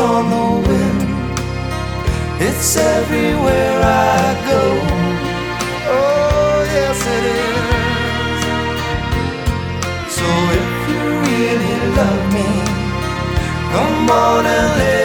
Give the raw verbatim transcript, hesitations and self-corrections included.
on the wind, it's everywhere I go. Oh, yes it is. So if you really love me, come on and let